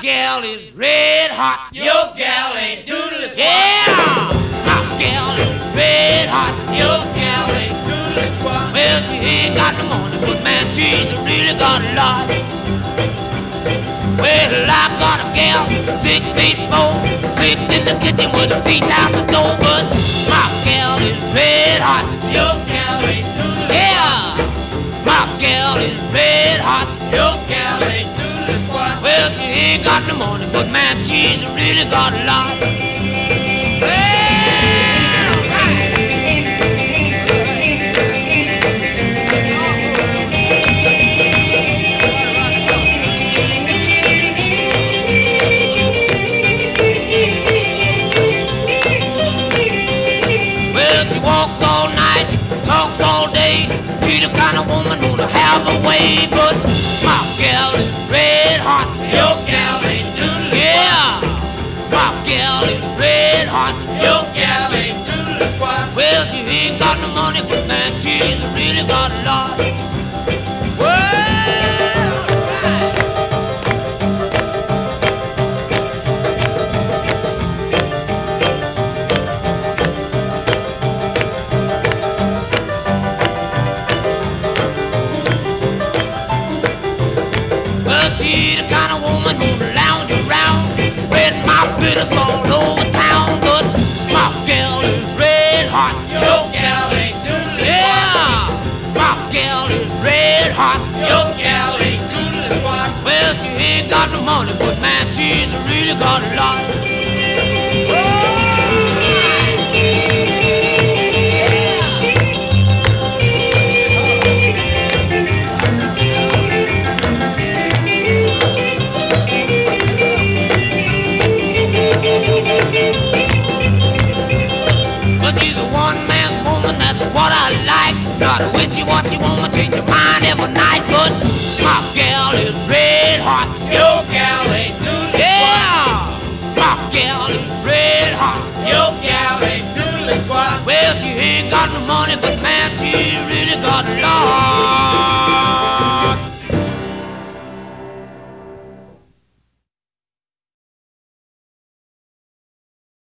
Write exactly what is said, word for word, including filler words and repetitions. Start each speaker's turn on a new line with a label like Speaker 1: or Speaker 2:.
Speaker 1: gal is red hot.
Speaker 2: Your gal ain't doodle squat.
Speaker 1: Yeah, my gal is red hot.
Speaker 2: Your gal ain't doodle squat.
Speaker 1: Well, she ain't got no money, but man, she's really got a lot. Well, I got a gal, six feet four, sleeping in the kitchen with her feet out the door. But my gal is red hot.
Speaker 2: Your gal ain't doodle squat.
Speaker 1: Yeah, my gal is red hot.
Speaker 2: Your gal ain't doodle squat.
Speaker 1: Well, she ain't got no money, but man, she's really got a lot. Well, right. Well, she walks all night, talks all day. She's the kind of woman who'll have a way, but my gal is red hot.
Speaker 2: Your gal ain't doodle squat.
Speaker 1: Yeah, my gal is red hot.
Speaker 2: Your gal ain't doodle squat.
Speaker 1: Well, she ain't got no money, but man, she's really got a lot. Well, right. Well, she's the kind of woman who'll lounge around, spreading my business all over town. But my gal is red hot.
Speaker 2: Your gal ain't doodle squat.
Speaker 1: Yeah, my gal is red hot.
Speaker 2: Your gal ain't doodle squat.
Speaker 1: Well, she ain't got no money, but man, she's really got a lot. But she's a one-man woman, that's what I like. Not a wishy-washy woman, change your mind every night. But my gal is red hot.
Speaker 2: Your gal ain't doodle squat.
Speaker 1: Yeah, my gal is red hot.
Speaker 2: Your gal ain't doodle squat.
Speaker 1: Well, she ain't got no money, but